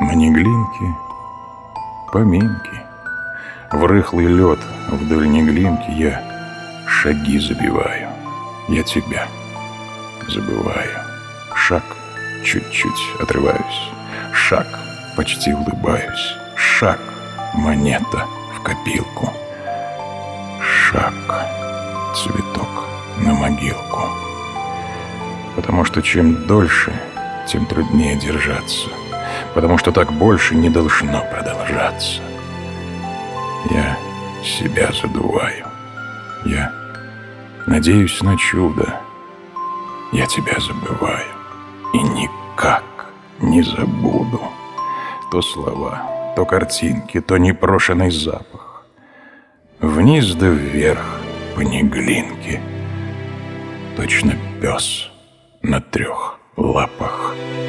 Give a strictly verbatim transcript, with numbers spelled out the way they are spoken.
на Неглинке поминки. В рыхлый лед вдоль Неглинки я шаги забиваю. Я тебя забываю. Шаг, чуть-чуть отрываюсь. Шаг, почти улыбаюсь. Шаг, монета в копилку. Шаг, цветок на могилку. Потому что чем дольше, тем труднее держаться. Потому что так больше не должно продолжаться. Я себя задуваю. Я надеюсь на чудо. Я тебя забываю. И никак не забуду. То слова, то картинки, то непрошенный запах. Вниз да вверх по Неглинке. Точно пес на трех лапах.